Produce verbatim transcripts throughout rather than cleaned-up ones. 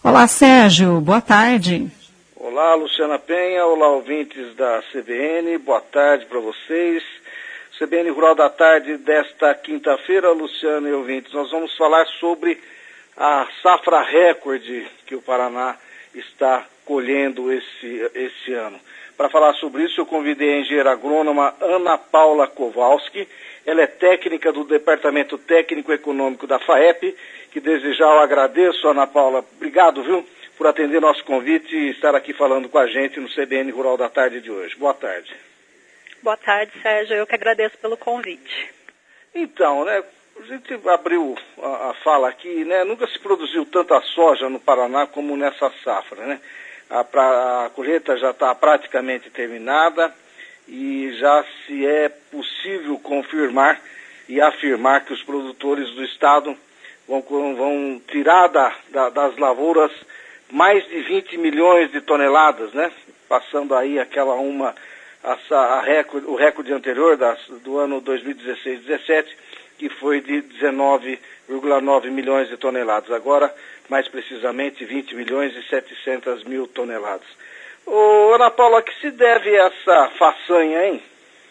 Olá, Sérgio, boa tarde. Olá, Luciana Penha, olá, ouvintes da C B N, boa tarde para vocês. C B N Rural da Tarde desta quinta-feira, Luciana e ouvintes, nós vamos falar sobre a safra recorde que o Paraná está colhendo esse, esse ano. Para falar sobre isso, eu convidei a engenheira agrônoma Ana Paula Kowalski. Ela é técnica do Departamento Técnico Econômico da FAEP, que desde já eu agradeço, Ana Paula. Obrigado, viu, por atender nosso convite e estar aqui falando com a gente no C B N Rural da Tarde de hoje. Boa tarde. Boa tarde, Sérgio. Eu que agradeço pelo convite. Então, né, a gente abriu a, a fala aqui, né, nunca se produziu tanta soja no Paraná como nessa safra, né? A, pra, a colheita já está praticamente terminada e já se é possível confirmar e afirmar que os produtores do estado vão, vão tirar da, da, das lavouras mais de vinte milhões de toneladas, né? Passando aí aquela uma, a, a recorde, o recorde anterior das, do ano dois mil e dezesseis dezessete, que foi de dezenove vírgula nove milhões de toneladas. Agora, mais precisamente, vinte milhões e setecentas mil toneladas. Ô, Ana Paula, a que se deve essa façanha, hein?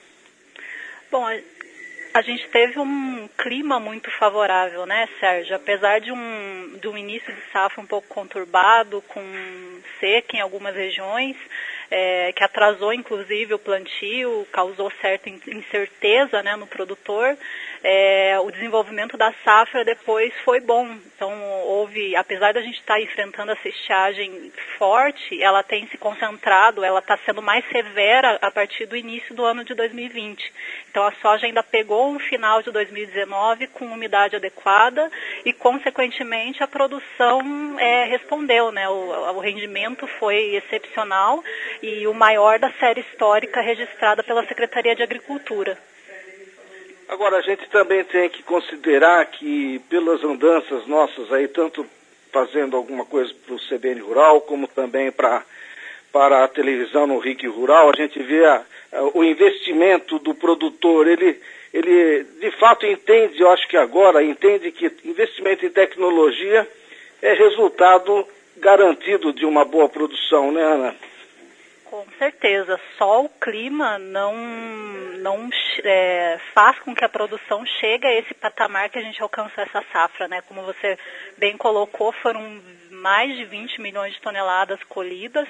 Bom, a gente teve um clima muito favorável, né, Sérgio? Apesar de um, de um início de safra um pouco conturbado, com seca em algumas regiões, é, que atrasou inclusive o plantio, causou certa incerteza, né, no produtor, é, o desenvolvimento da safra depois foi bom. Então houve, apesar da gente estar enfrentando essa estiagem forte, ela tem se concentrado, ela está sendo mais severa a partir do início do ano de dois mil e vinte. Então a soja ainda pegou um final de dois mil e dezenove com umidade adequada e, consequentemente, a produção é, respondeu, né? O, o rendimento foi excepcional e o maior da série histórica registrada pela Secretaria de Agricultura. Agora, a gente também tem que considerar que, pelas andanças nossas aí, tanto fazendo alguma coisa para o C B N Rural, como também para para a televisão no R I C Rural, a gente vê a, a, o investimento do produtor. Ele, ele, de fato, entende, eu acho que agora, entende que investimento em tecnologia é resultado garantido de uma boa produção, né, Ana? Com certeza. Só o clima não, não é, faz com que a produção chegue a esse patamar que a gente alcançou essa safra, né? Como você bem colocou, foram mais de vinte milhões de toneladas colhidas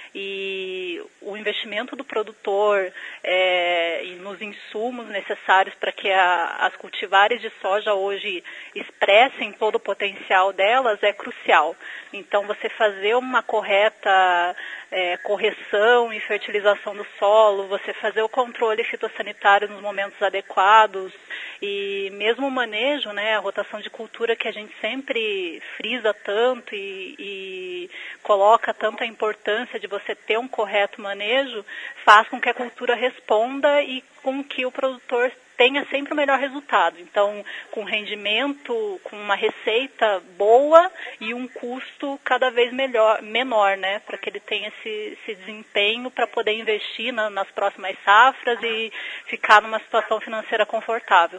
e o investimento do produtor é, e nos insumos necessários para que a, as cultivares de soja hoje expressem todo o potencial delas é crucial. Então, você fazer uma correta é, correção e fertilização do solo, você fazer o controle fitossanitário nos momentos adequados e mesmo o manejo, né, a rotação de cultura que a gente sempre frisa tanto e, e coloca tanto a importância de você ter um correto manejo, faz com que a cultura responda e com que o produtor tenha sempre o melhor resultado. Então, com rendimento, com uma receita boa e um custo cada vez melhor, menor, né, para que ele tenha esse, esse desempenho para poder investir na, nas próximas safras e ficar numa situação financeira confortável.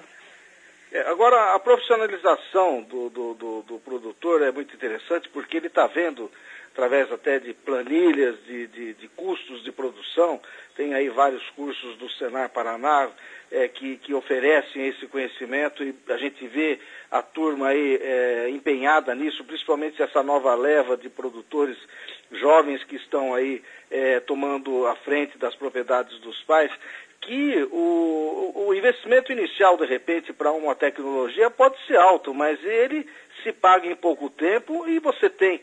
É, agora, a profissionalização do, do, do, do produtor é muito interessante porque ele está vendo, através até de planilhas, de, de, de custos de produção, tem aí vários cursos do Senar Paraná é, que, que oferecem esse conhecimento e a gente vê a turma aí é, empenhada nisso, principalmente essa nova leva de produtores jovens que estão aí é, tomando a frente das propriedades dos pais, que o, o investimento inicial, de repente, para uma tecnologia pode ser alto, mas ele se paga em pouco tempo e você tem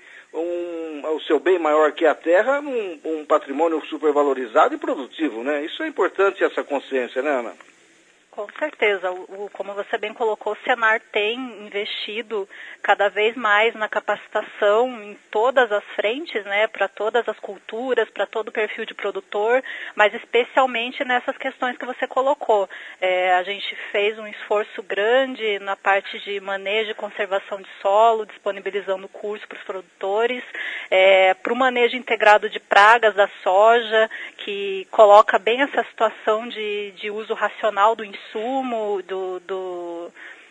um, o seu bem maior que a terra, um, um patrimônio supervalorizado e produtivo, né? Isso é importante, essa consciência, né, Ana? Com certeza. O, o, como você bem colocou, o Senar tem investido cada vez mais na capacitação em todas as frentes, né, para todas as culturas, para todo o perfil de produtor, mas especialmente nessas questões que você colocou. É, a gente fez um esforço grande na parte de manejo e conservação de solo, disponibilizando curso para os produtores, é, para o manejo integrado de pragas da soja, que coloca bem essa situação de, de uso racional do insumo, do, do,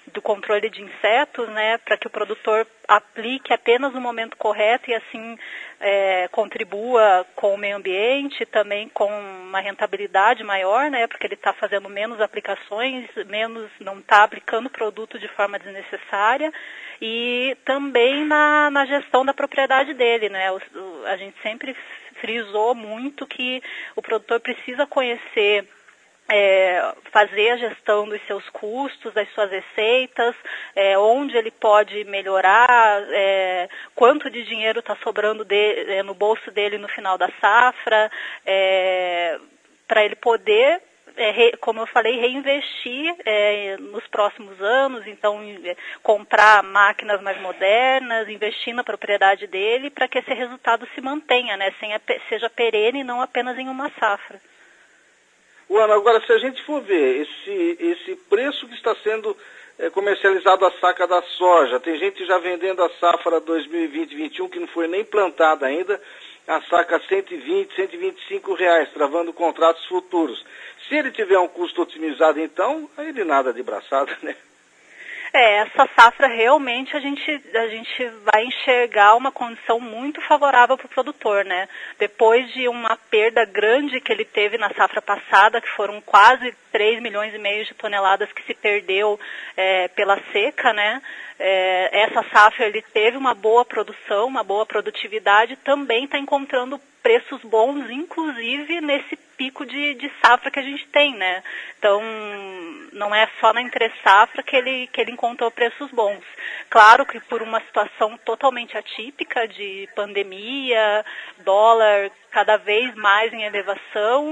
do controle de insetos, né, para que o produtor aplique apenas no momento correto e assim é, contribua com o meio ambiente, também com uma rentabilidade maior, né, porque ele está fazendo menos aplicações, menos, não está aplicando produto de forma desnecessária, e também na, na gestão da propriedade dele, né, o, o, a gente sempre frisou muito que o produtor precisa conhecer É, fazer a gestão dos seus custos, das suas receitas, é, onde ele pode melhorar, é, quanto de dinheiro está sobrando de, é, no bolso dele no final da safra, é, para ele poder, é, re, como eu falei, reinvestir é, nos próximos anos, então é, comprar máquinas mais modernas, investir na propriedade dele para que esse resultado se mantenha, né, seja perene e não apenas em uma safra. Ana, agora se a gente for ver esse, esse preço que está sendo é, comercializado a saca da soja, tem gente já vendendo a safra dois mil e vinte, vinte e um que não foi nem plantada ainda, a saca cento e vinte, cento e vinte e cinco reais, travando contratos futuros. Se ele tiver um custo otimizado então, aí ele nada de braçada, né? É, essa safra realmente a gente, a gente vai enxergar uma condição muito favorável para o produtor, né? Depois de uma perda grande que ele teve na safra passada, que foram quase três milhões e meio de toneladas que se perdeu é, pela seca, né? É, essa safra ele teve uma boa produção, uma boa produtividade, também está encontrando preços bons, inclusive nesse pico de, de safra que a gente tem, né? Então, não é só na entre-safra que ele, que ele encontrou preços bons. Claro que por uma situação totalmente atípica de pandemia, dólar cada vez mais em elevação,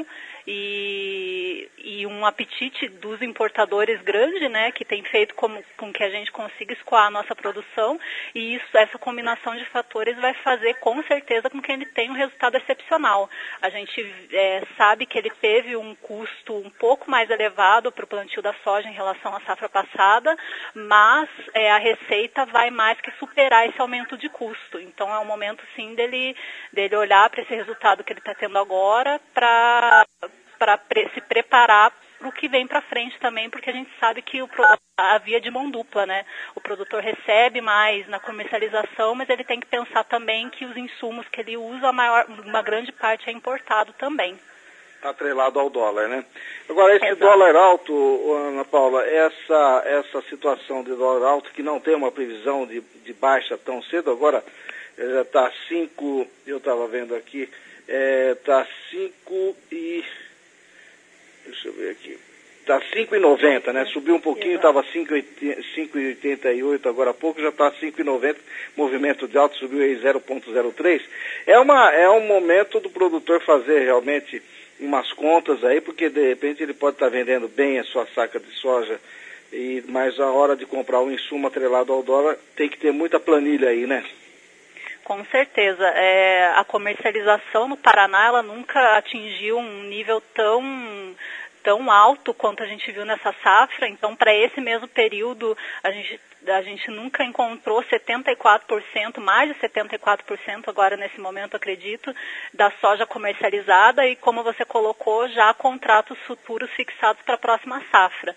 E, e um apetite dos importadores grande, né, que tem feito com, com que a gente consiga escoar a nossa produção, e isso, essa combinação de fatores vai fazer com certeza com que ele tenha um resultado excepcional. A gente é, sabe que ele teve um custo um pouco mais elevado para o plantio da soja em relação à safra passada, mas é, a receita vai mais que superar esse aumento de custo. Então é um momento sim dele, dele olhar para esse resultado que ele está tendo agora para para pre- se preparar para o que vem para frente também, porque a gente sabe que o, a via de mão dupla, né? O produtor recebe mais na comercialização, mas ele tem que pensar também que os insumos que ele usa, a maior, uma grande parte é importado também. Atrelado ao dólar, né? Agora, esse Exato. dólar alto, Ana Paula, essa, essa situação de dólar alto que não tem uma previsão de, de baixa tão cedo, agora já está cinco, eu estava vendo aqui, está é, cinco e... Deixa eu ver aqui. Está cinco e noventa, né? Subiu um pouquinho, estava cinco e oitenta e oito agora há pouco, já está cinco e noventa. Movimento de alta subiu aí zero vírgula zero três. É, uma, é um momento do produtor fazer realmente umas contas aí, porque de repente ele pode estar tá vendendo bem a sua saca de soja, e, mas a hora de comprar um insumo atrelado ao dólar tem que ter muita planilha aí, né? Com certeza. É, a comercialização no Paraná, ela nunca atingiu um nível tão, tão alto quanto a gente viu nessa safra. Então, para esse mesmo período, a gente, a gente nunca encontrou setenta e quatro por cento, mais de setenta e quatro por cento agora nesse momento, acredito, da soja comercializada e, como você colocou, já contratos futuros fixados para a próxima safra.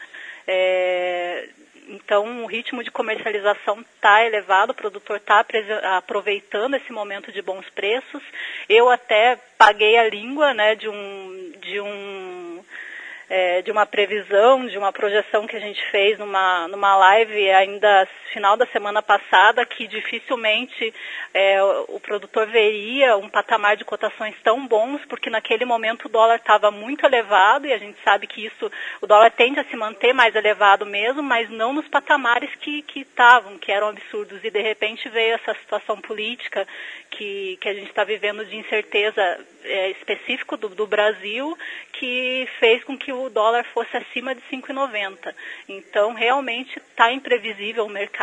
É, Então, o ritmo de comercialização está elevado, o produtor está aproveitando esse momento de bons preços. Eu até paguei a língua, né, de um, de um, é, de uma previsão, de uma projeção que a gente fez numa, numa live ainda final da semana passada, que dificilmente é, o, o produtor veria um patamar de cotações tão bons, porque naquele momento o dólar estava muito elevado, e a gente sabe que isso, o dólar tende a se manter mais elevado mesmo, mas não nos patamares que que estavam, que eram absurdos, e de repente veio essa situação política que, que a gente está vivendo de incerteza é, específico do, do Brasil, que fez com que o dólar fosse acima de cinco e noventa. Então, realmente está imprevisível o mercado.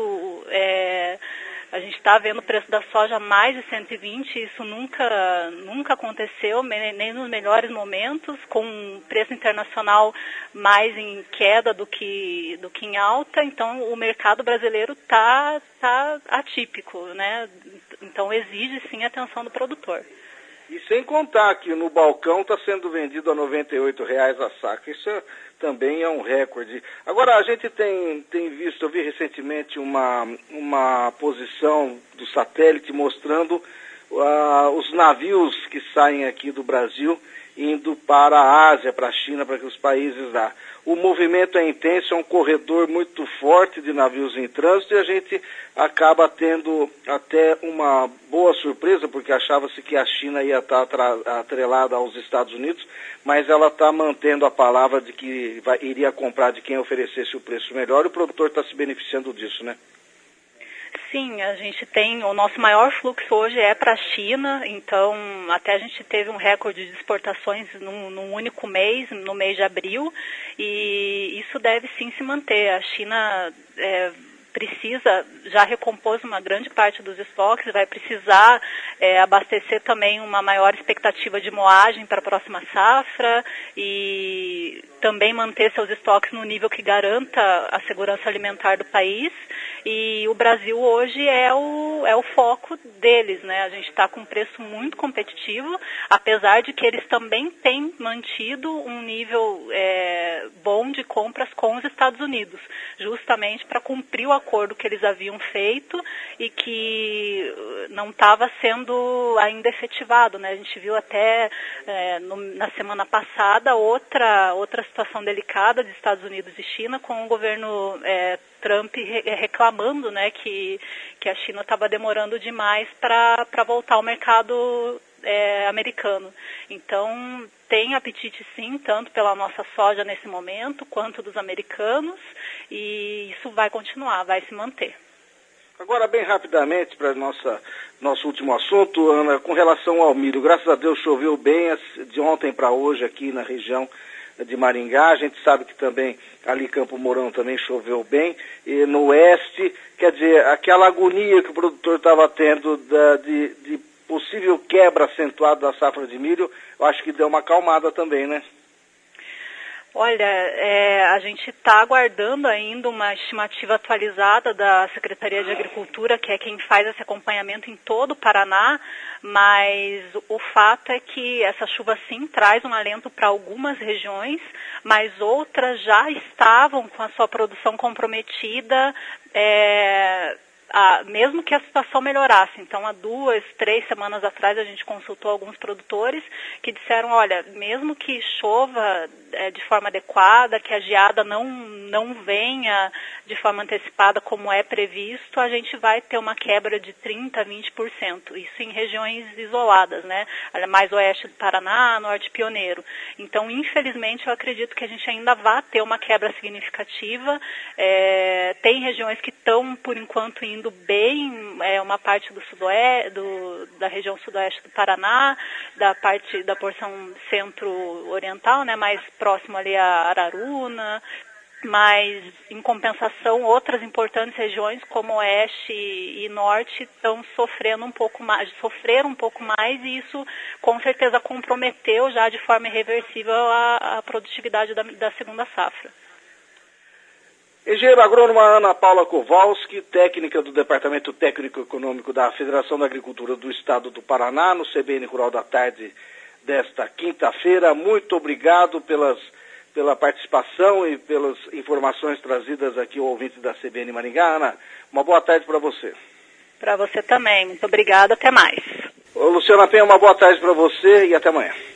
É, a gente está vendo o preço da soja mais de cento e vinte, isso nunca, nunca aconteceu, nem nos melhores momentos, com um preço internacional mais em queda do que, do que em alta. Então, o mercado brasileiro está tá atípico, né? Então, exige sim a atenção do produtor. E sem contar que no balcão está sendo vendido a noventa e oito reais a saca. Isso é, também é um recorde. Agora, a gente tem, tem visto, eu vi recentemente uma, uma posição do satélite mostrando uh, os navios que saem aqui do Brasil indo para a Ásia, para a China, para os países lá. O movimento é intenso, é um corredor muito forte de navios em trânsito e a gente acaba tendo até uma boa surpresa, porque achava-se que a China ia estar atrelada aos Estados Unidos, mas ela está mantendo a palavra de que vai, iria comprar de quem oferecesse o preço melhor e o produtor está se beneficiando disso, né? Sim, a gente tem, o nosso maior fluxo hoje é para a China, então até a gente teve um recorde de exportações num, num único mês, no mês de abril, e isso deve sim se manter. A China é, precisa, já recompôs uma grande parte dos estoques, vai precisar é, abastecer também uma maior expectativa de moagem para a próxima safra e também manter seus estoques no nível que garanta a segurança alimentar do país. E o Brasil hoje é o, é o foco deles, né? A gente está com um preço muito competitivo, apesar de que eles também têm mantido um nível é, bom de compras com os Estados Unidos, justamente para cumprir o acordo que eles haviam feito e que não estava sendo ainda efetivado, né? A gente viu até é, no, na semana passada outra, outra situação delicada dos Estados Unidos e China com o governo é, Trump reclamando, né, que, que a China estava demorando demais para voltar ao mercado é, americano. Então, tem apetite sim, tanto pela nossa soja nesse momento, quanto dos americanos, e isso vai continuar, vai se manter. Agora, bem rapidamente, para nossa nosso último assunto, Ana, com relação ao milho. Graças a Deus choveu bem de ontem para hoje aqui na região de Maringá. A gente sabe que também ali Campo Mourão também choveu bem, e no oeste, quer dizer, aquela agonia que o produtor estava tendo da, de, de possível quebra acentuada da safra de milho, eu acho que deu uma acalmada também, né? Olha, é, a gente está aguardando ainda uma estimativa atualizada da Secretaria de Agricultura, que é quem faz esse acompanhamento em todo o Paraná, mas o fato é que essa chuva sim traz um alento para algumas regiões, mas outras já estavam com a sua produção comprometida, é, Ah, mesmo que a situação melhorasse. Então, há duas, três semanas atrás, a gente consultou alguns produtores que disseram, olha, mesmo que chova é, de forma adequada, que a geada não, não venha de forma antecipada como é previsto, a gente vai ter uma quebra de trinta por cento, vinte por cento. Isso em regiões isoladas, né? Mais oeste do Paraná, norte pioneiro. Então, infelizmente, eu acredito que a gente ainda vai ter uma quebra significativa. É, tem regiões que estão, por enquanto, indo bem, é, uma parte do sudoeste, do, da região sudoeste do Paraná, da parte da porção centro-oriental, né, mais próximo ali a Araruna, mas, em compensação, outras importantes regiões, como oeste e norte, estão sofrendo um pouco mais, sofreram um pouco mais, e isso, com certeza, comprometeu já de forma irreversível a, a produtividade da, da segunda safra. Engenheiro agrônoma Ana Paula Kowalski, técnica do Departamento Técnico Econômico da Federação da Agricultura do Estado do Paraná, no C B N Rural da Tarde desta quinta-feira. Muito obrigado pelas, pela participação e pelas informações trazidas aqui ao ouvinte da C B N Maringá. Ana, uma boa tarde para você. Para você também. Muito obrigada. Até mais. Ô, Luciana Penha, uma boa tarde para você e até amanhã.